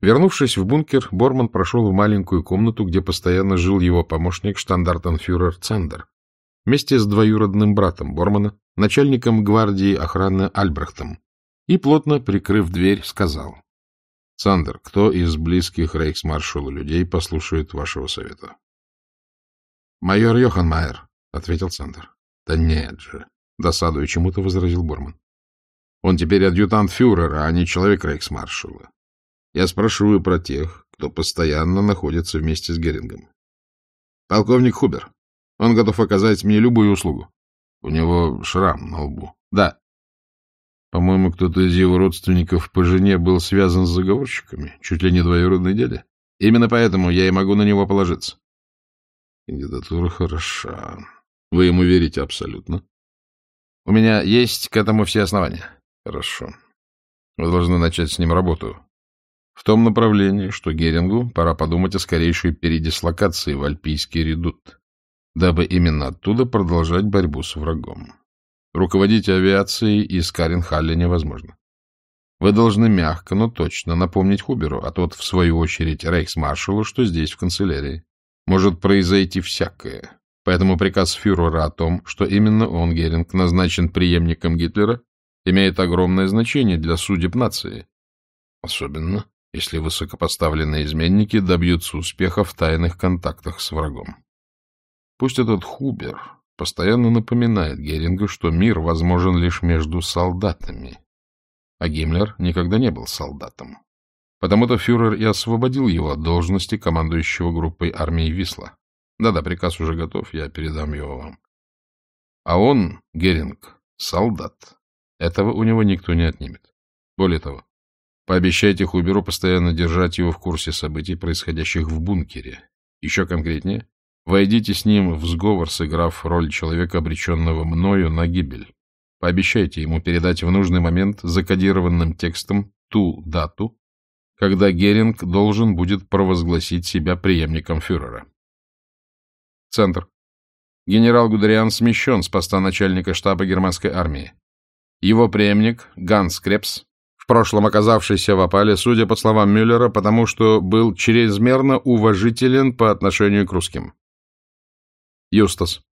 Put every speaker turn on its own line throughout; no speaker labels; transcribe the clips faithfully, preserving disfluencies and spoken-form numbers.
Вернувшись в бункер, Борман прошел в маленькую комнату, где постоянно жил его помощник штандартенфюрер Цандер, вместе с двоюродным братом Бормана, начальником гвардии охраны Альбрехтом, и, плотно прикрыв дверь, сказал: — Цандер, кто из близких рейхсмаршалу людей послушает вашего совета? — Майор Йоханмайер, — ответил Цандер. — Да нет же, — досадуя чему-то, возразил Борман. — Он теперь адъютант фюрера, а не человек рейхсмаршала. Я спрашиваю про тех, кто постоянно находится вместе с Герингом. Полковник Хубер. Он готов оказать мне любую услугу. У него шрам на лбу. Да. По-моему, кто-то из его родственников по жене был связан с заговорщиками, чуть ли не двоюродный дядя. Именно поэтому я и могу на него положиться. Кандидатура хороша. Вы ему верите абсолютно? У меня есть к этому все основания. Хорошо. Вы должны начать с ним работу. В том направлении, что Герингу пора подумать о скорейшей передислокации в Альпийский редут, дабы именно оттуда продолжать борьбу с врагом. Руководить авиацией из Каренхалля невозможно. Вы должны мягко, но точно напомнить Хуберу, а тот, в свою очередь, рейхсмаршалу, что здесь, в канцелярии, может произойти всякое. Поэтому приказ фюрера о том, что именно он, Геринг, назначен преемником Гитлера, имеет огромное значение для судеб нации. Особенно, если высокопоставленные изменники добьются успеха в тайных контактах с врагом. Пусть этот Хубер постоянно напоминает Герингу, что мир возможен лишь между солдатами, а Гиммлер никогда не был солдатом. Потому-то фюрер и освободил его от должности командующего группой армии Висла. Да-да, приказ уже готов, я передам его вам. А он, Геринг, солдат. Этого у него никто не отнимет. Более того, пообещайте Хуберу постоянно держать его в курсе событий, происходящих в бункере. Еще конкретнее, войдите с ним в сговор, сыграв роль человека, обреченного мною на гибель. Пообещайте ему передать в нужный момент закодированным текстом ту дату, когда Геринг должен будет провозгласить себя преемником фюрера. Центр. Генерал Гудериан смещен с поста начальника штаба германской армии. Его преемник Ганс Крепс, в прошлом оказавшийся в опале, судя по словам Мюллера, потому что был чрезмерно уважителен по отношению к русским. Юстас.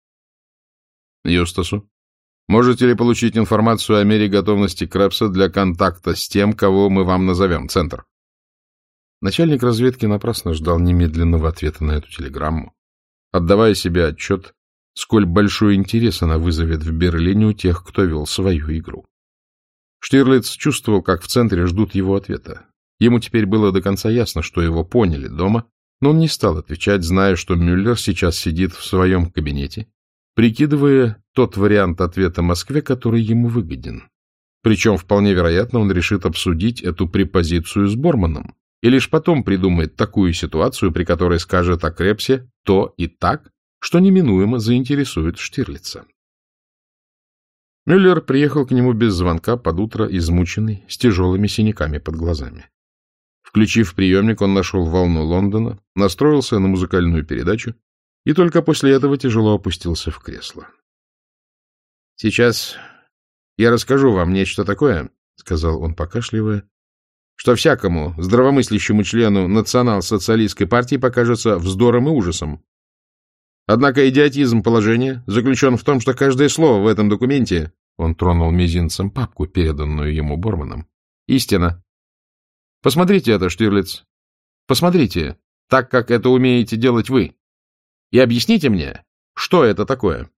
Юстасу. Можете ли получить информацию о мере готовности Крепса для контакта с тем, кого мы вам назовем? Центр. Начальник разведки напрасно ждал немедленного ответа на эту телеграмму, отдавая себе отчет, сколь большой интерес она вызовет в Берлине у тех, кто вел свою игру. Штирлиц чувствовал, как в центре ждут его ответа. Ему теперь было до конца ясно, что его поняли дома, но он не стал отвечать, зная, что Мюллер сейчас сидит в своем кабинете, прикидывая тот вариант ответа Москве, который ему выгоден. Причем, вполне вероятно, он решит обсудить эту препозицию с Борманом и лишь потом придумает такую ситуацию, при которой скажет о Крепсе то и так, что неминуемо заинтересует Штирлица. Мюллер приехал к нему без звонка под утро, измученный, с тяжелыми синяками под глазами. Включив приемник, он нашел волну Лондона, настроился на музыкальную передачу и только после этого тяжело опустился в кресло. — Сейчас я расскажу вам нечто такое, — сказал он, покашливая, — что всякому здравомыслящему члену национал-социалистской партии покажется вздором и ужасом. Однако идиотизм положения заключен в том, что каждое слово в этом документе, он тронул мизинцем папку, переданную ему Борманом, истина. Посмотрите это, Штирлиц. Посмотрите, так как это умеете делать вы. И объясните мне, что это такое.